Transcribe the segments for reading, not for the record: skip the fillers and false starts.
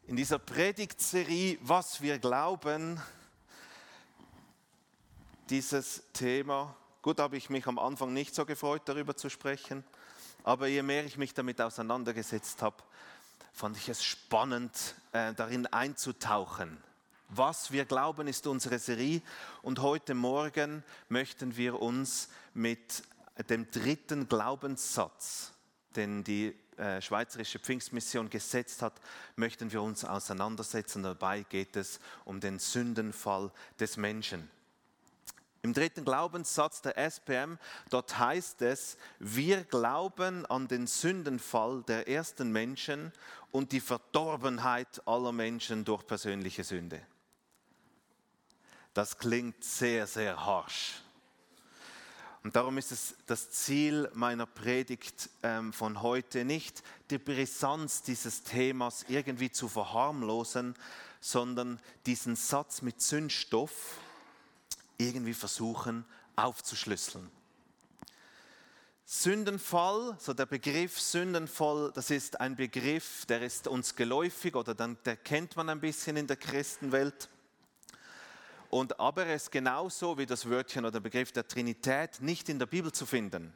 In dieser Predigtserie, was wir glauben, dieses Thema, gut, habe ich mich am Anfang nicht so gefreut, darüber zu sprechen, aber je mehr ich mich damit auseinandergesetzt habe, fand ich es spannend, darin einzutauchen. Was wir glauben, ist unsere Serie und heute Morgen möchten wir uns mit dem dritten Glaubenssatz, den die Schweizerische Pfingstmission gesetzt hat, möchten wir uns auseinandersetzen. Dabei geht es um den Sündenfall des Menschen. Im dritten Glaubenssatz der SPM, dort heißt es, wir glauben an den Sündenfall der ersten Menschen und die Verdorbenheit aller Menschen durch persönliche Sünde. Das klingt sehr, sehr harsch. Und darum ist es das Ziel meiner Predigt von heute nicht, die Brisanz dieses Themas irgendwie zu verharmlosen, sondern diesen Satz mit Zündstoff irgendwie versuchen aufzuschlüsseln. Sündenfall, so der Begriff Sündenfall, das ist ein Begriff, der ist uns geläufig oder der kennt man ein bisschen in der Christenwelt. Aber er ist genauso wie das Wörtchen oder der Begriff der Trinität nicht in der Bibel zu finden.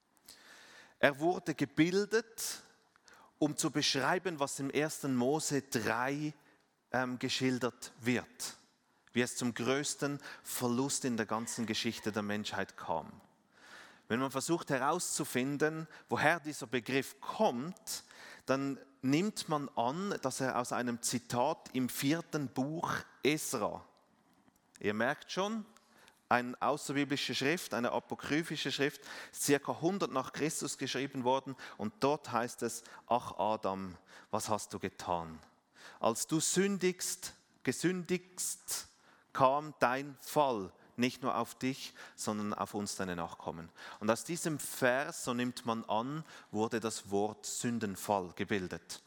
Er wurde gebildet, um zu beschreiben, was im 1. Mose 3 geschildert wird, wie es zum größten Verlust in der ganzen Geschichte der Menschheit kam. Wenn man versucht herauszufinden, woher dieser Begriff kommt, dann nimmt man an, dass er aus einem Zitat im 4. Buch Esra. Ihr merkt schon, eine außerbiblische Schrift, eine apokryphische Schrift, circa 100 nach Christus geschrieben worden und dort heißt es, ach Adam, was hast du getan? Als du gesündigst, kam dein Fall, nicht nur auf dich, sondern auf uns, deine Nachkommen. Und aus diesem Vers, so nimmt man an, wurde das Wort Sündenfall gebildet.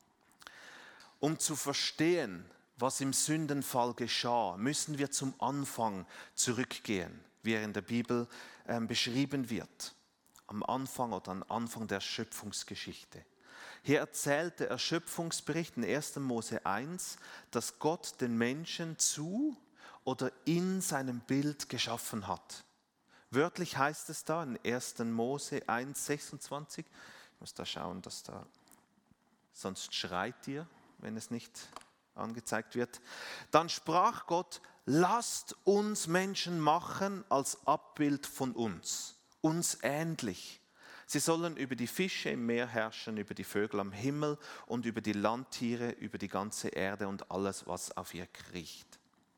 Um zu verstehen, was im Sündenfall geschah, müssen wir zum Anfang zurückgehen, wie er in der Bibel beschrieben wird. Am Anfang oder am Anfang der Schöpfungsgeschichte. Hier erzählt der Erschöpfungsbericht in 1. Mose 1, dass Gott den Menschen zu oder in seinem Bild geschaffen hat. Wörtlich heißt es da in 1. Mose 1, 26. Ich muss da schauen, dass da, sonst schreit ihr, wenn es nicht angezeigt wird. Dann sprach Gott, lasst uns Menschen machen als Abbild von uns ähnlich. Sie sollen über die Fische im Meer herrschen, über die Vögel am Himmel und über die Landtiere, über die ganze Erde und alles, was auf ihr kriecht.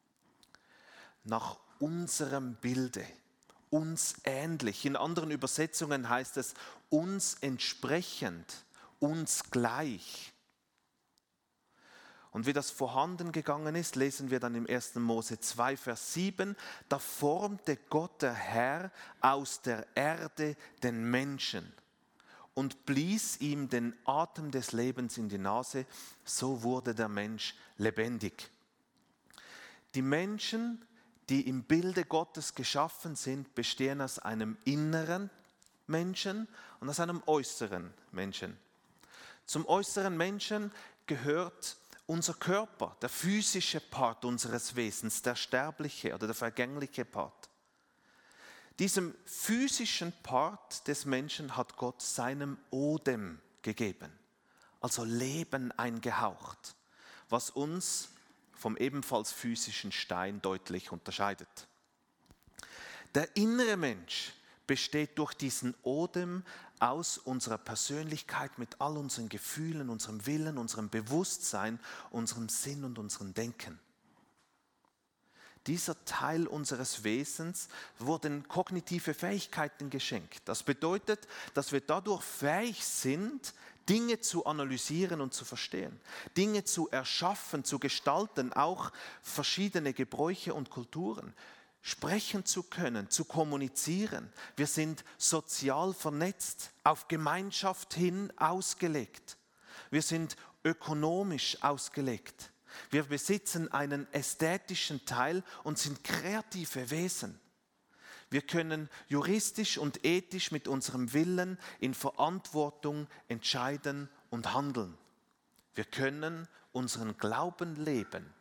Nach unserem Bilde, uns ähnlich. In anderen Übersetzungen heißt es uns entsprechend, uns gleich. Und wie das vorhanden gegangen ist, lesen wir dann im 1. Mose 2, Vers 7. Da formte Gott der Herr aus der Erde den Menschen und blies ihm den Atem des Lebens in die Nase, so wurde der Mensch lebendig. Die Menschen, die im Bilde Gottes geschaffen sind, bestehen aus einem inneren Menschen und aus einem äußeren Menschen. Zum äußeren Menschen gehört unser Körper, der physische Part unseres Wesens, der sterbliche oder der vergängliche Part. Diesem physischen Part des Menschen hat Gott seinem Odem gegeben, also Leben eingehaucht, was uns vom ebenfalls physischen Stein deutlich unterscheidet. Der innere Mensch besteht durch diesen Odem aus unserer Persönlichkeit mit all unseren Gefühlen, unserem Willen, unserem Bewusstsein, unserem Sinn und unserem Denken. Dieser Teil unseres Wesens wurden kognitive Fähigkeiten geschenkt. Das bedeutet, dass wir dadurch fähig sind, Dinge zu analysieren und zu verstehen, Dinge zu erschaffen, zu gestalten, auch verschiedene Gebräuche und Kulturen. Sprechen zu können, zu kommunizieren. Wir sind sozial vernetzt, auf Gemeinschaft hin ausgelegt. Wir sind ökonomisch ausgelegt. Wir besitzen einen ästhetischen Teil und sind kreative Wesen. Wir können juristisch und ethisch mit unserem Willen in Verantwortung entscheiden und handeln. Wir können unseren Glauben leben,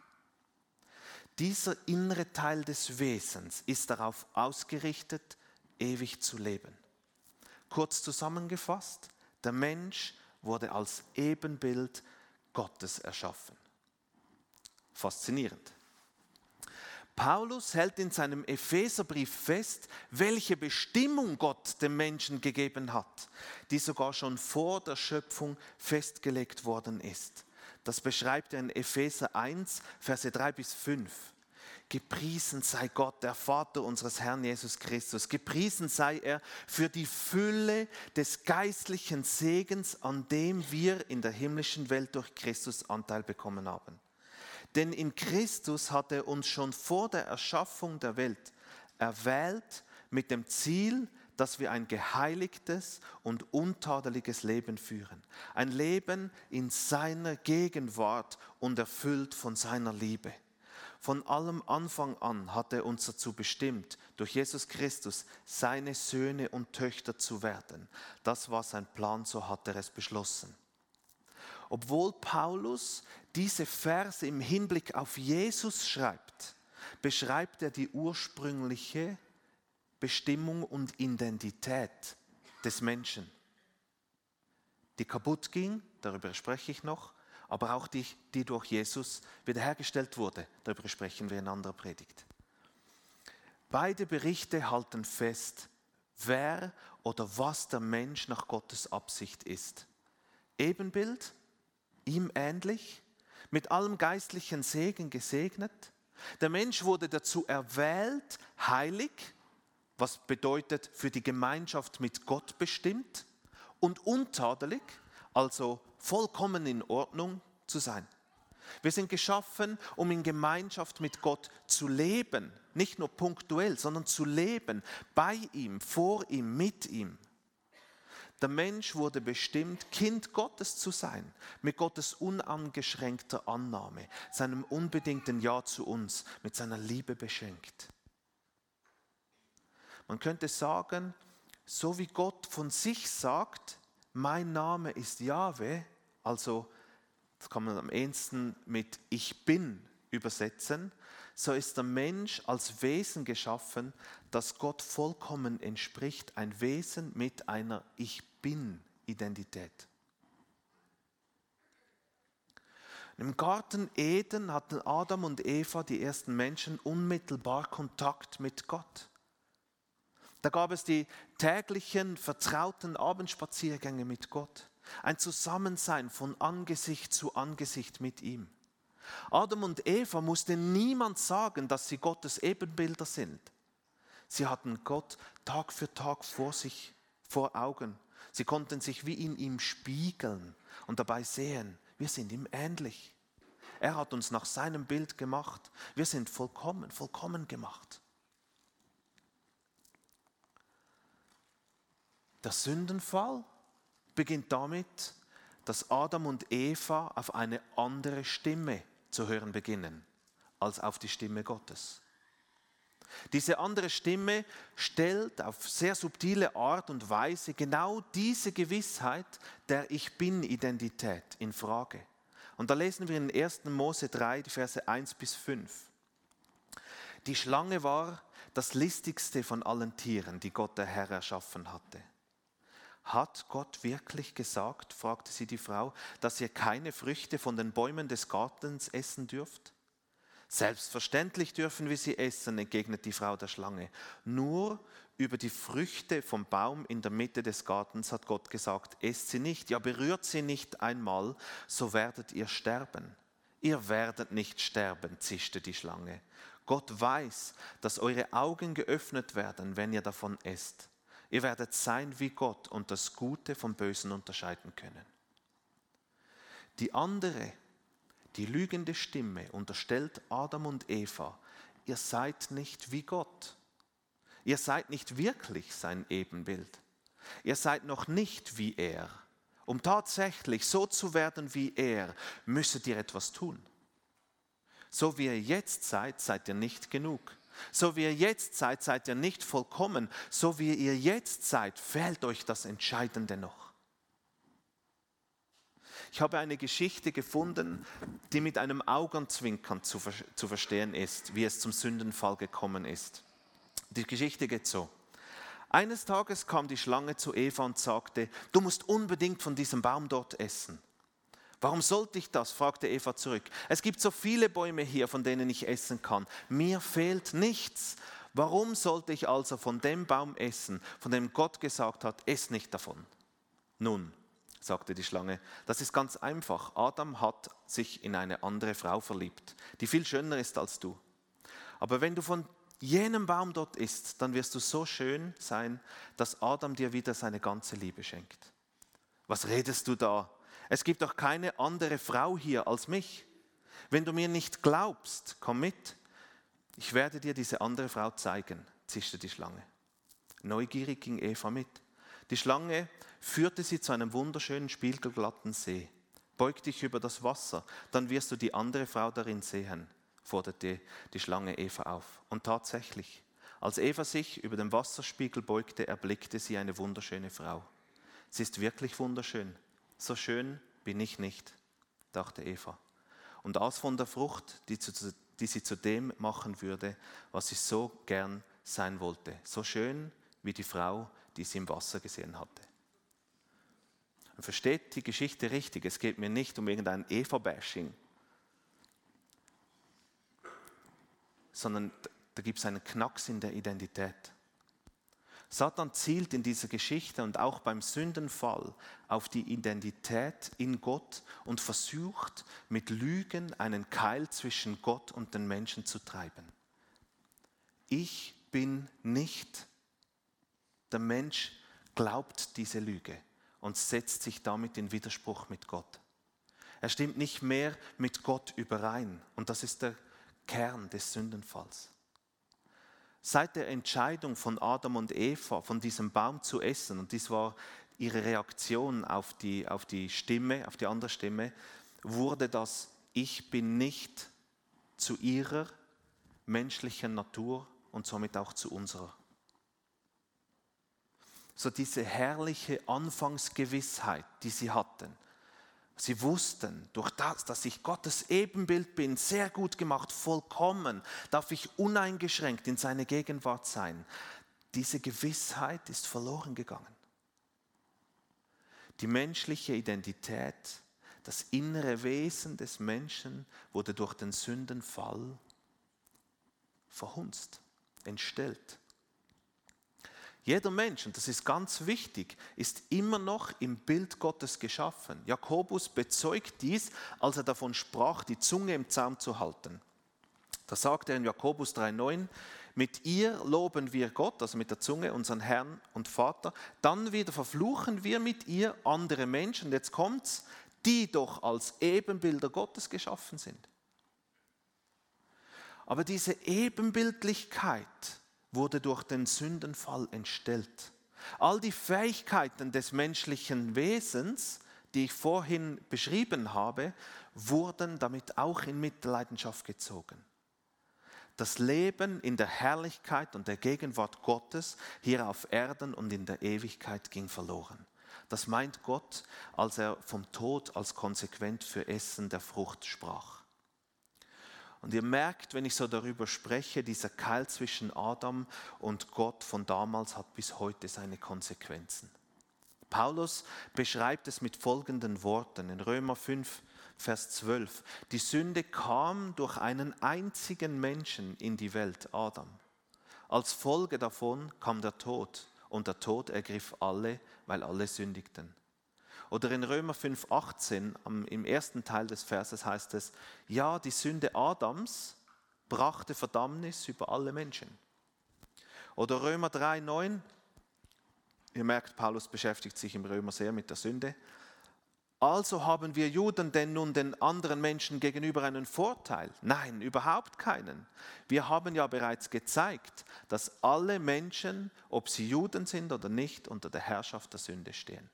dieser innere Teil des Wesens ist darauf ausgerichtet, ewig zu leben. Kurz zusammengefasst, der Mensch wurde als Ebenbild Gottes erschaffen. Faszinierend. Paulus hält in seinem Epheserbrief fest, welche Bestimmung Gott dem Menschen gegeben hat, die sogar schon vor der Schöpfung festgelegt worden ist. Das beschreibt er in Epheser 1, Verse 3 bis 5. Gepriesen sei Gott, der Vater unseres Herrn Jesus Christus. Gepriesen sei er für die Fülle des geistlichen Segens, an dem wir in der himmlischen Welt durch Christus Anteil bekommen haben. Denn in Christus hat er uns schon vor der Erschaffung der Welt erwählt mit dem Ziel, dass wir ein geheiligtes und untadeliges Leben führen. Ein Leben in seiner Gegenwart und erfüllt von seiner Liebe. Von allem Anfang an hat er uns dazu bestimmt, durch Jesus Christus seine Söhne und Töchter zu werden. Das war sein Plan, so hat er es beschlossen. Obwohl Paulus diese Verse im Hinblick auf Jesus schreibt, beschreibt er die ursprüngliche Bestimmung und Identität des Menschen, die kaputt ging, darüber spreche ich noch, aber auch die durch Jesus wiederhergestellt wurde, darüber sprechen wir in anderer Predigt. Beide Berichte halten fest, wer oder was der Mensch nach Gottes Absicht ist. Ebenbild, ihm ähnlich, mit allem geistlichen Segen gesegnet. Der Mensch wurde dazu erwählt, heilig, was bedeutet für die Gemeinschaft mit Gott bestimmt, und untadelig, also vollkommen in Ordnung zu sein. Wir sind geschaffen, um in Gemeinschaft mit Gott zu leben, nicht nur punktuell, sondern zu leben, bei ihm, vor ihm, mit ihm. Der Mensch wurde bestimmt, Kind Gottes zu sein, mit Gottes uneingeschränkter Annahme, seinem unbedingten Ja zu uns, mit seiner Liebe beschenkt. Man könnte sagen, so wie Gott von sich sagt, mein Name ist Jahwe, also das kann man am ehesten mit Ich Bin übersetzen, so ist der Mensch als Wesen geschaffen, das Gott vollkommen entspricht, ein Wesen mit einer Ich Bin-Identität. Im Garten Eden hatten Adam und Eva, die ersten Menschen, unmittelbar Kontakt mit Gott. Da gab es die täglichen, vertrauten Abendspaziergänge mit Gott. Ein Zusammensein von Angesicht zu Angesicht mit ihm. Adam und Eva mussten niemand sagen, dass sie Gottes Ebenbilder sind. Sie hatten Gott Tag für Tag vor Augen. Sie konnten sich wie in ihm spiegeln und dabei sehen, wir sind ihm ähnlich. Er hat uns nach seinem Bild gemacht. Wir sind vollkommen, vollkommen gemacht. Der Sündenfall beginnt damit, dass Adam und Eva auf eine andere Stimme zu hören beginnen, als auf die Stimme Gottes. Diese andere Stimme stellt auf sehr subtile Art und Weise genau diese Gewissheit der Ich-Bin-Identität in Frage. Und da lesen wir in 1. Mose 3, die Verse 1 bis 5. Die Schlange war das listigste von allen Tieren, die Gott der Herr erschaffen hatte. Hat Gott wirklich gesagt, fragte sie die Frau, dass ihr keine Früchte von den Bäumen des Gartens essen dürft? Selbstverständlich dürfen wir sie essen, entgegnet die Frau der Schlange. Nur über die Früchte vom Baum in der Mitte des Gartens hat Gott gesagt, esst sie nicht, ja berührt sie nicht einmal, so werdet ihr sterben. Ihr werdet nicht sterben, zischte die Schlange. Gott weiß, dass eure Augen geöffnet werden, wenn ihr davon esst. Ihr werdet sein wie Gott und das Gute vom Bösen unterscheiden können. Die andere, die lügende Stimme unterstellt Adam und Eva, ihr seid nicht wie Gott. Ihr seid nicht wirklich sein Ebenbild. Ihr seid noch nicht wie er. Um tatsächlich so zu werden wie er, müsstet ihr etwas tun. So wie ihr jetzt seid, seid ihr nicht genug. So wie ihr jetzt seid, seid ihr nicht vollkommen. So wie ihr jetzt seid, fehlt euch das Entscheidende noch. Ich habe eine Geschichte gefunden, die mit einem Augenzwinkern zu verstehen ist, wie es zum Sündenfall gekommen ist. Die Geschichte geht so. Eines Tages kam die Schlange zu Eva und sagte, du musst unbedingt von diesem Baum dort essen. Warum sollte ich das? Fragte Eva zurück. Es gibt so viele Bäume hier, von denen ich essen kann. Mir fehlt nichts. Warum sollte ich also von dem Baum essen, von dem Gott gesagt hat, ess nicht davon? Nun, sagte die Schlange, das ist ganz einfach. Adam hat sich in eine andere Frau verliebt, die viel schöner ist als du. Aber wenn du von jenem Baum dort isst, dann wirst du so schön sein, dass Adam dir wieder seine ganze Liebe schenkt. Was redest du da? Es gibt doch keine andere Frau hier als mich. Wenn du mir nicht glaubst, komm mit. Ich werde dir diese andere Frau zeigen, zischte die Schlange. Neugierig ging Eva mit. Die Schlange führte sie zu einem wunderschönen, spiegelglatten See. Beug dich über das Wasser, dann wirst du die andere Frau darin sehen, forderte die Schlange Eva auf. Und tatsächlich, als Eva sich über den Wasserspiegel beugte, erblickte sie eine wunderschöne Frau. Sie ist wirklich wunderschön. So schön bin ich nicht, dachte Eva, und aß von der Frucht, die sie zu dem machen würde, was sie so gern sein wollte. So schön wie die Frau, die sie im Wasser gesehen hatte. Man versteht die Geschichte richtig, es geht mir nicht um irgendein Eva-Bashing, sondern da gibt es einen Knacks in der Identität. Satan zielt in dieser Geschichte und auch beim Sündenfall auf die Identität in Gott und versucht mit Lügen einen Keil zwischen Gott und den Menschen zu treiben. Ich bin nicht. Der Mensch glaubt diese Lüge und setzt sich damit in Widerspruch mit Gott. Er stimmt nicht mehr mit Gott überein und das ist der Kern des Sündenfalls. Seit der Entscheidung von Adam und Eva, von diesem Baum zu essen, und dies war ihre Reaktion auf die Stimme, auf die andere Stimme, wurde das Ich bin nicht zu ihrer menschlichen Natur und somit auch zu unserer. So diese herrliche Anfangsgewissheit, die sie hatten. Sie wussten, durch das, dass ich Gottes Ebenbild bin, sehr gut gemacht, vollkommen, darf ich uneingeschränkt in seine Gegenwart sein. Diese Gewissheit ist verloren gegangen. Die menschliche Identität, das innere Wesen des Menschen wurde durch den Sündenfall verhunzt, entstellt. Jeder Mensch, und das ist ganz wichtig, ist immer noch im Bild Gottes geschaffen. Jakobus bezeugt dies, als er davon sprach, die Zunge im Zaum zu halten. Da sagt er in Jakobus 3,9, mit ihr loben wir Gott, also mit der Zunge, unseren Herrn und Vater, dann wieder verfluchen wir mit ihr andere Menschen, jetzt kommt's, die doch als Ebenbilder Gottes geschaffen sind. Aber diese Ebenbildlichkeit wurde durch den Sündenfall entstellt. All die Fähigkeiten des menschlichen Wesens, die ich vorhin beschrieben habe, wurden damit auch in Mitleidenschaft gezogen. Das Leben in der Herrlichkeit und der Gegenwart Gottes hier auf Erden und in der Ewigkeit ging verloren. Das meint Gott, als er vom Tod als konsequent für Essen der Frucht sprach. Und ihr merkt, wenn ich so darüber spreche, dieser Keil zwischen Adam und Gott von damals hat bis heute seine Konsequenzen. Paulus beschreibt es mit folgenden Worten in Römer 5, Vers 12. Die Sünde kam durch einen einzigen Menschen in die Welt, Adam. Als Folge davon kam der Tod und der Tod ergriff alle, weil alle sündigten. Oder in Römer 5,18, im ersten Teil des Verses heißt es, ja, die Sünde Adams brachte Verdammnis über alle Menschen. Oder Römer 3,9, ihr merkt, Paulus beschäftigt sich im Römer sehr mit der Sünde. Also haben wir Juden denn nun den anderen Menschen gegenüber einen Vorteil? Nein, überhaupt keinen. Wir haben ja bereits gezeigt, dass alle Menschen, ob sie Juden sind oder nicht, unter der Herrschaft der Sünde stehen.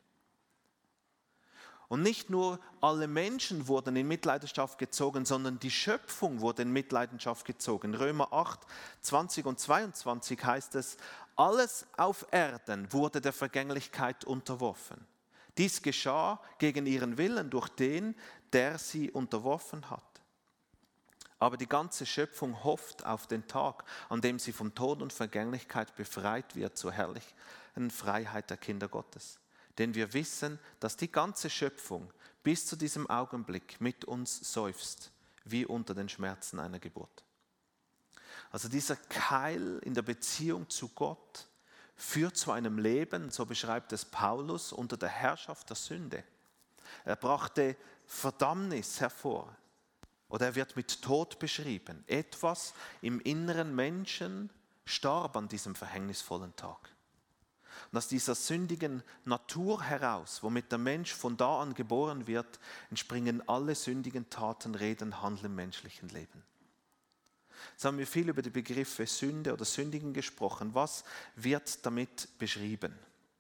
Und nicht nur alle Menschen wurden in Mitleidenschaft gezogen, sondern die Schöpfung wurde in Mitleidenschaft gezogen. Römer 8, 20 und 22 heißt es, alles auf Erden wurde der Vergänglichkeit unterworfen. Dies geschah gegen ihren Willen durch den, der sie unterworfen hat. Aber die ganze Schöpfung hofft auf den Tag, an dem sie vom Tod und Vergänglichkeit befreit wird zur herrlichen Freiheit der Kinder Gottes. Denn wir wissen, dass die ganze Schöpfung bis zu diesem Augenblick mit uns seufzt, wie unter den Schmerzen einer Geburt. Also dieser Keil in der Beziehung zu Gott führt zu einem Leben, so beschreibt es Paulus, unter der Herrschaft der Sünde. Er brachte Verdammnis hervor. Oder er wird mit Tod beschrieben. Etwas im inneren Menschen starb an diesem verhängnisvollen Tag. Und aus dieser sündigen Natur heraus, womit der Mensch von da an geboren wird, entspringen alle sündigen Taten, Reden, Handeln im menschlichen Leben. Jetzt haben wir viel über die Begriffe Sünde oder Sündigen gesprochen. Was wird damit beschrieben?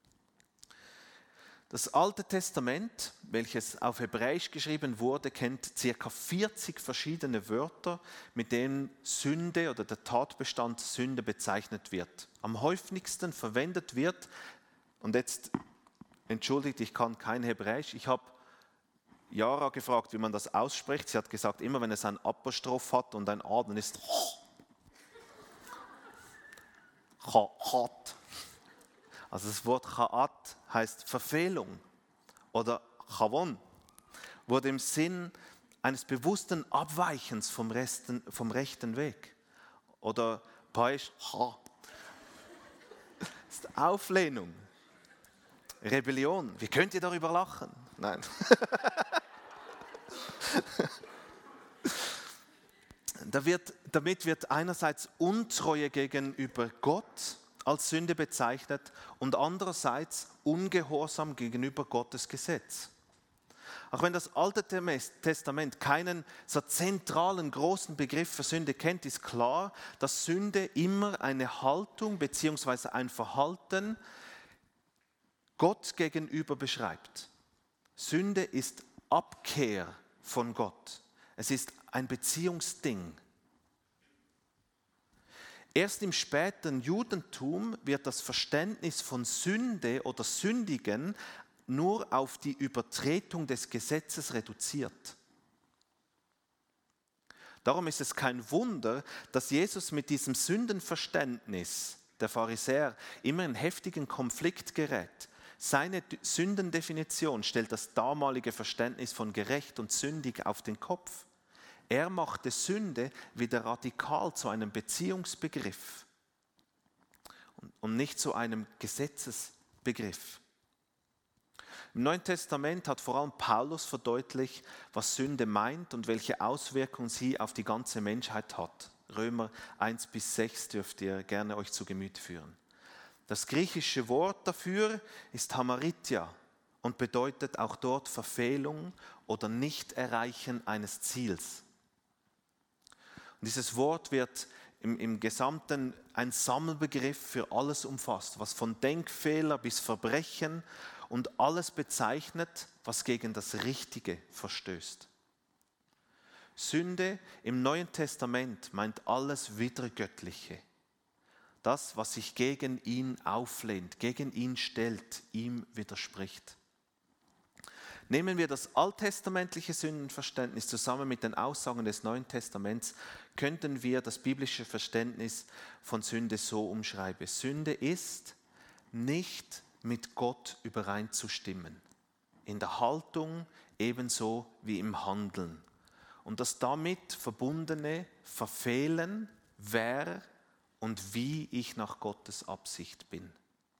Das Alte Testament, welches auf Hebräisch geschrieben wurde, kennt ca. 40 verschiedene Wörter, mit denen Sünde oder der Tatbestand Sünde bezeichnet wird. Am häufigsten verwendet wird, und jetzt entschuldigt, ich kann kein Hebräisch, ich habe Jara gefragt, wie man das ausspricht. Sie hat gesagt, immer wenn es ein Apostroph hat und ein A, dann ist Chat. Also das Wort Cha'at heißt Verfehlung oder Chavon, wurde im Sinn eines bewussten Abweichens vom rechten Weg. Oder Paisch, ist Auflehnung, Rebellion. Wie könnt ihr darüber lachen? Nein. Damit wird einerseits Untreue gegenüber Gott als Sünde bezeichnet und andererseits Ungehorsam gegenüber Gottes Gesetz. Auch wenn das Alte Testament keinen so zentralen großen Begriff für Sünde kennt, ist klar, dass Sünde immer eine Haltung bzw. ein Verhalten Gott gegenüber beschreibt. Sünde ist Abkehr von Gott. Es ist ein Beziehungsding. Erst im späten Judentum wird das Verständnis von Sünde oder Sündigen nur auf die Übertretung des Gesetzes reduziert. Darum ist es kein Wunder, dass Jesus mit diesem Sündenverständnis der Pharisäer immer in heftigen Konflikt gerät. Seine Sündendefinition stellt das damalige Verständnis von gerecht und sündig auf den Kopf. Er machte Sünde wieder radikal zu einem Beziehungsbegriff und nicht zu einem Gesetzesbegriff. Im Neuen Testament hat vor allem Paulus verdeutlicht, was Sünde meint und welche Auswirkungen sie auf die ganze Menschheit hat. Römer 1-6 dürft ihr gerne euch zu Gemüte führen. Das griechische Wort dafür ist Hamaritia und bedeutet auch dort Verfehlung oder Nichterreichen eines Ziels. Und dieses Wort wird im Gesamten ein Sammelbegriff für alles umfasst, was von Denkfehler bis Verbrechen und alles bezeichnet, was gegen das Richtige verstößt. Sünde im Neuen Testament meint alles Widergöttliche. Das, was sich gegen ihn auflehnt, gegen ihn stellt, ihm widerspricht. Nehmen wir das alttestamentliche Sündenverständnis zusammen mit den Aussagen des Neuen Testaments, könnten wir das biblische Verständnis von Sünde so umschreiben. Sünde ist, nicht mit Gott übereinzustimmen. In der Haltung ebenso wie im Handeln. Und das damit verbundene Verfehlen, wer und wie ich nach Gottes Absicht bin.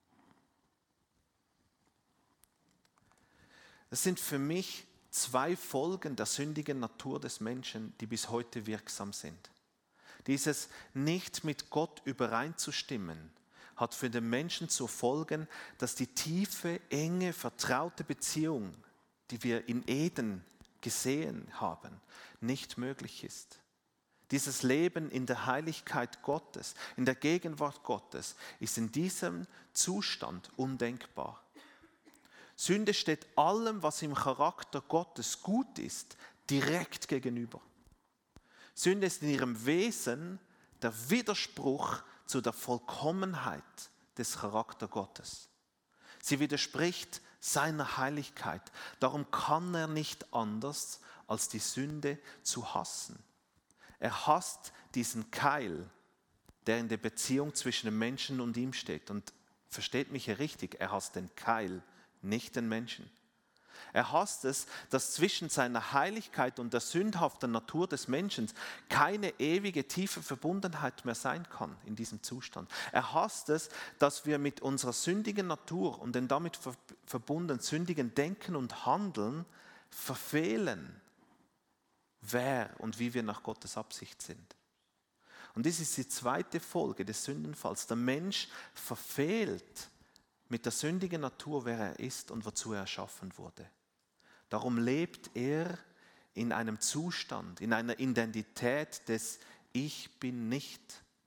Das sind für mich zwei Folgen der sündigen Natur des Menschen, die bis heute wirksam sind. Dieses nicht mit Gott übereinzustimmen, hat für den Menschen zur Folge, dass die tiefe, enge, vertraute Beziehung, die wir in Eden gesehen haben, nicht möglich ist. Dieses Leben in der Heiligkeit Gottes, in der Gegenwart Gottes, ist in diesem Zustand undenkbar. Sünde steht allem, was im Charakter Gottes gut ist, direkt gegenüber. Sünde ist in ihrem Wesen der Widerspruch zu der Vollkommenheit des Charakters Gottes. Sie widerspricht seiner Heiligkeit. Darum kann er nicht anders, als die Sünde zu hassen. Er hasst diesen Keil, der in der Beziehung zwischen dem Menschen und ihm steht. Und versteht mich hier richtig, er hasst den Keil, nicht den Menschen. Er hasst es, dass zwischen seiner Heiligkeit und der sündhaften Natur des Menschen keine ewige, tiefe Verbundenheit mehr sein kann in diesem Zustand. Er hasst es, dass wir mit unserer sündigen Natur und dem damit verbundenen sündigen Denken und Handeln verfehlen, wer und wie wir nach Gottes Absicht sind. Und dies ist die zweite Folge des Sündenfalls. Der Mensch verfehlt mit der sündigen Natur, wer er ist und wozu er erschaffen wurde. Darum lebt er in einem Zustand, in einer Identität des Ich bin nicht.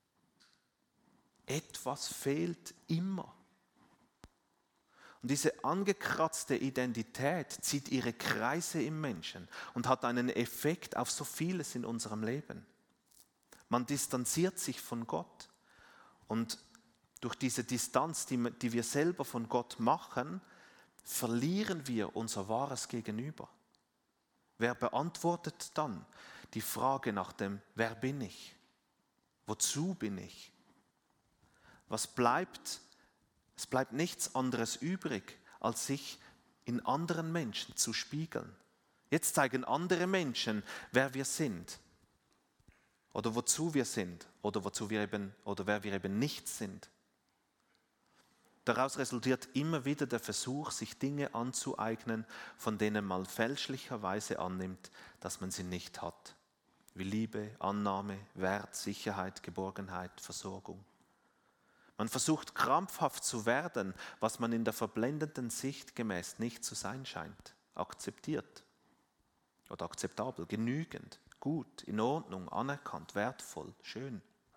Etwas fehlt immer. Und diese angekratzte Identität zieht ihre Kreise im Menschen und hat einen Effekt auf so vieles in unserem Leben. Man distanziert sich von Gott und durch diese Distanz, die wir selber von Gott machen, verlieren wir unser wahres Gegenüber. Wer beantwortet dann die Frage nach dem, wer bin ich? Wozu bin ich? Was bleibt? Es bleibt nichts anderes übrig, als sich in anderen Menschen zu spiegeln. Jetzt zeigen andere Menschen, wer wir sind oder wozu wir sind oder wer wir eben nicht sind. Daraus resultiert immer wieder der Versuch, sich Dinge anzueignen, von denen man fälschlicherweise annimmt, dass man sie nicht hat. Wie Liebe, Annahme, Wert, Sicherheit, Geborgenheit, Versorgung. Man versucht krampfhaft zu werden, was man in der verblendenden Sicht gemäß nicht zu sein scheint. Akzeptiert oder akzeptabel, genügend, gut, in Ordnung, anerkannt, wertvoll, schön.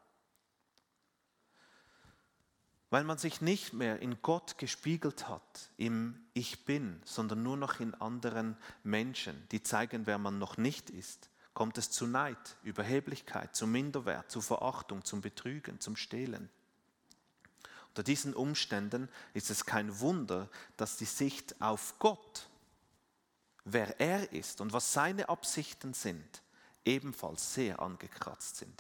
Weil man sich nicht mehr in Gott gespiegelt hat, im Ich Bin, sondern nur noch in anderen Menschen, die zeigen, wer man noch nicht ist, kommt es zu Neid, Überheblichkeit, zu Minderwert, zu Verachtung, zum Betrügen, zum Stehlen. Unter diesen Umständen ist es kein Wunder, dass die Sicht auf Gott, wer er ist und was seine Absichten sind, ebenfalls sehr angekratzt sind.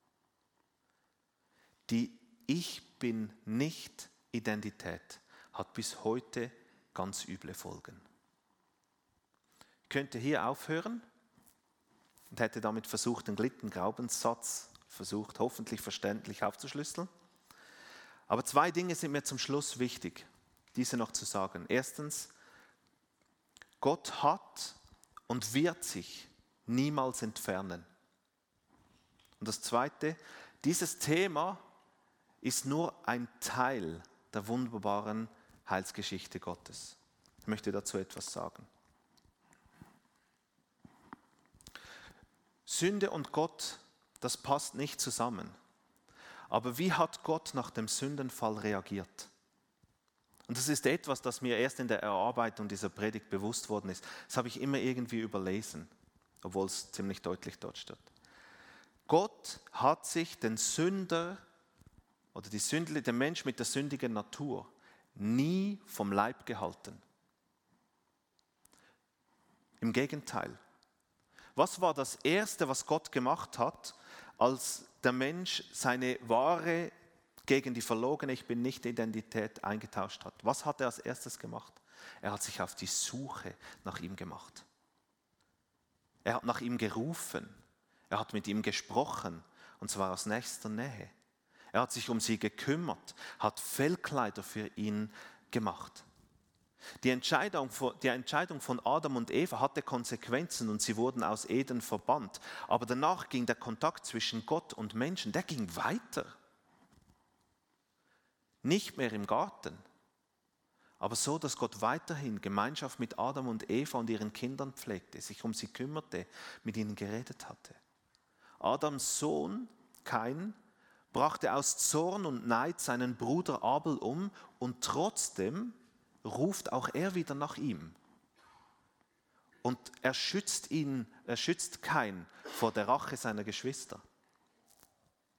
Die Ich bin nicht Identität hat bis heute ganz üble Folgen. Ich könnte hier aufhören und hätte damit versucht, den dritten Glaubenssatz hoffentlich verständlich aufzuschlüsseln. Aber zwei Dinge sind mir zum Schluss wichtig, diese noch zu sagen. Erstens, Gott hat und wird sich niemals entfernen. Und das Zweite, dieses Thema ist nur ein Teil der wunderbaren Heilsgeschichte Gottes. Ich möchte dazu etwas sagen. Sünde und Gott, das passt nicht zusammen. Aber wie hat Gott nach dem Sündenfall reagiert? Und das ist etwas, das mir erst in der Erarbeitung dieser Predigt bewusst worden ist. Das habe ich immer irgendwie überlesen, obwohl es ziemlich deutlich dort steht. Gott hat sich den Sünder oder der Mensch mit der sündigen Natur nie vom Leib gehalten. Im Gegenteil. Was war das Erste, was Gott gemacht hat, als der Mensch seine wahre gegen die verlogene Ich bin nicht Identität eingetauscht hat? Was hat er als erstes gemacht? Er hat sich auf die Suche nach ihm gemacht. Er hat nach ihm gerufen. Er hat mit ihm gesprochen, und zwar aus nächster Nähe. Er hat sich um sie gekümmert, hat Fellkleider für ihn gemacht. Die Entscheidung von Adam und Eva hatte Konsequenzen und sie wurden aus Eden verbannt. Aber danach ging der Kontakt zwischen Gott und Menschen, der ging weiter. Nicht mehr im Garten, aber so, dass Gott weiterhin Gemeinschaft mit Adam und Eva und ihren Kindern pflegte, sich um sie kümmerte, mit ihnen geredet hatte. Adams Sohn, Kain, brachte aus Zorn und Neid seinen Bruder Abel um und trotzdem ruft auch er wieder nach ihm. Und er schützt Kain vor der Rache seiner Geschwister.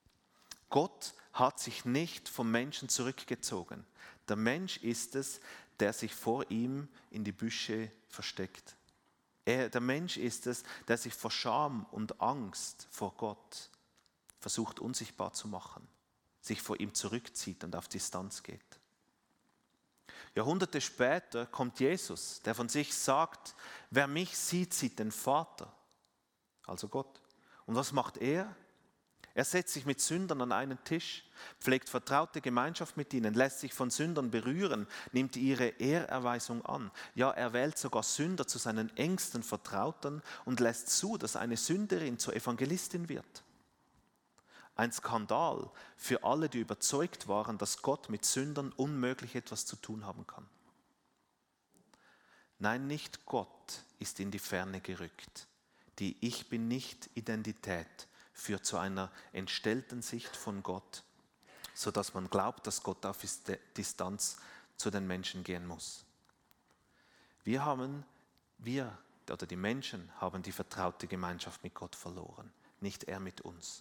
Gott hat sich nicht vom Menschen zurückgezogen. Der Mensch ist es, der sich vor ihm in die Büsche versteckt. Der Mensch ist es, der sich vor Scham und Angst vor Gott versucht unsichtbar zu machen, sich vor ihm zurückzieht und auf Distanz geht. Jahrhunderte später kommt Jesus, der von sich sagt, wer mich sieht, sieht den Vater, also Gott. Und was macht er? Er setzt sich mit Sündern an einen Tisch, pflegt vertraute Gemeinschaft mit ihnen, lässt sich von Sündern berühren, nimmt ihre Ehrerweisung an. Ja, er wählt sogar Sünder zu seinen engsten Vertrauten und lässt zu, dass eine Sünderin zur Evangelistin wird. Ein Skandal für alle, die überzeugt waren, dass Gott mit Sündern unmöglich etwas zu tun haben kann. Nein, nicht Gott ist in die Ferne gerückt. Die Ich-bin-nicht-Identität führt zu einer entstellten Sicht von Gott, sodass man glaubt, dass Gott auf Distanz zu den Menschen gehen muss. Die Menschen haben die vertraute Gemeinschaft mit Gott verloren, nicht er mit uns.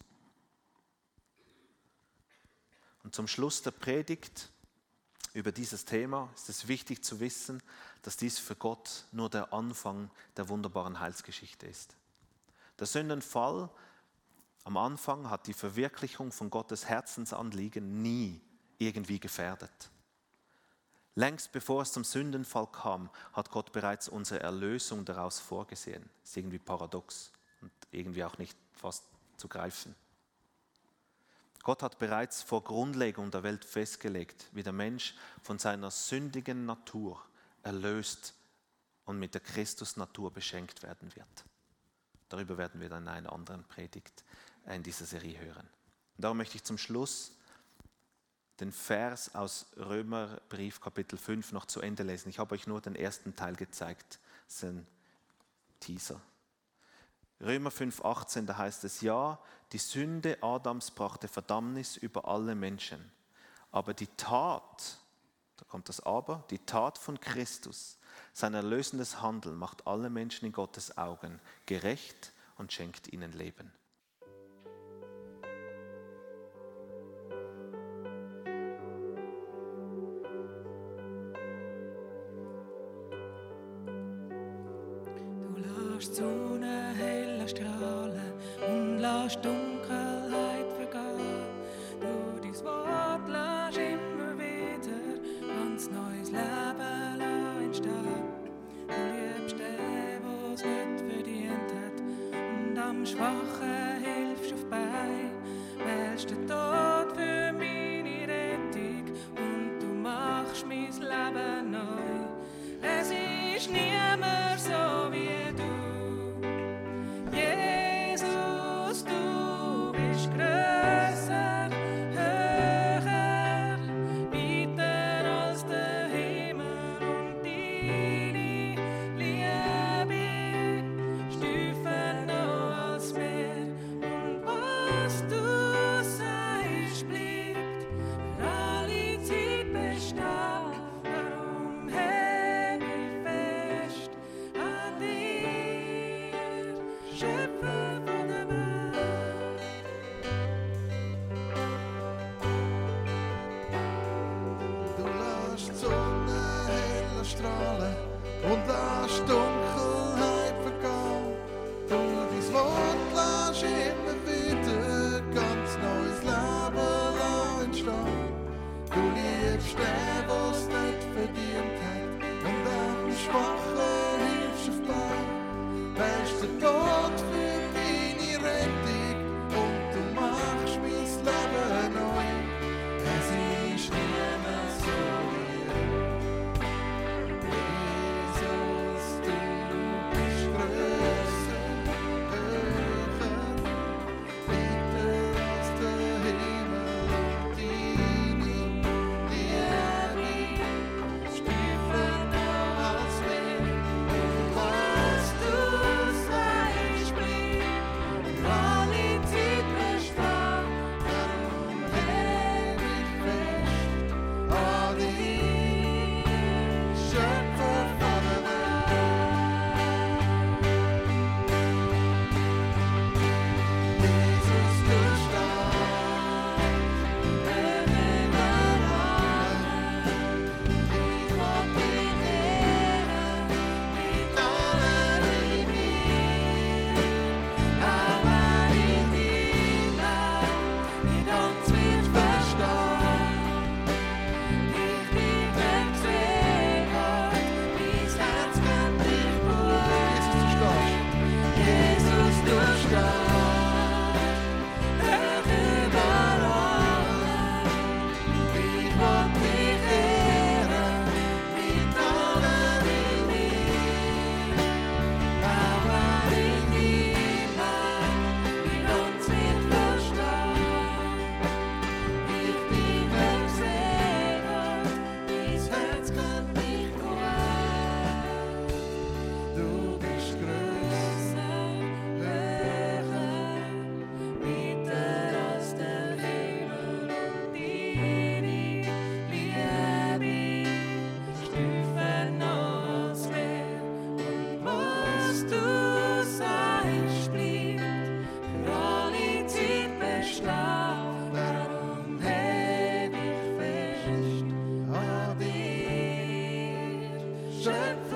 Und zum Schluss der Predigt über dieses Thema ist es wichtig zu wissen, dass dies für Gott nur der Anfang der wunderbaren Heilsgeschichte ist. Der Sündenfall am Anfang hat die Verwirklichung von Gottes Herzensanliegen nie irgendwie gefährdet. Längst bevor es zum Sündenfall kam, hat Gott bereits unsere Erlösung daraus vorgesehen. Das ist irgendwie paradox und irgendwie auch nicht fast zu greifen. Gott hat bereits vor Grundlegung der Welt festgelegt, wie der Mensch von seiner sündigen Natur erlöst und mit der Christusnatur beschenkt werden wird. Darüber werden wir dann in einer anderen Predigt in dieser Serie hören. Und darum möchte ich zum Schluss den Vers aus Römerbrief Kapitel 5 noch zu Ende lesen. Ich habe euch nur den ersten Teil gezeigt, das ist ein Teaser. Römer 5,18, da heißt es, ja, die Sünde Adams brachte Verdammnis über alle Menschen. Aber die Tat, da kommt das Aber, die Tat von Christus, sein erlösendes Handeln macht alle Menschen in Gottes Augen gerecht und schenkt ihnen Leben. Du lässt Sonne heller strahlen und lässt Dunkelheit vergehen. Du dein Wort lässt immer wieder ganz neues Leben entstehen. Du liebst den, was es nicht verdient hat, und am Schwachen hilfst auf Bein. Wählst den Tod für meine Rettung und du machst mein Leben neu. Es ist niemand so wie du. Jesus, du bist grösser, höher, weiter als der Himmel, und deine Liebe tiefer noch als Meer. Und was du sagst, Schöpfer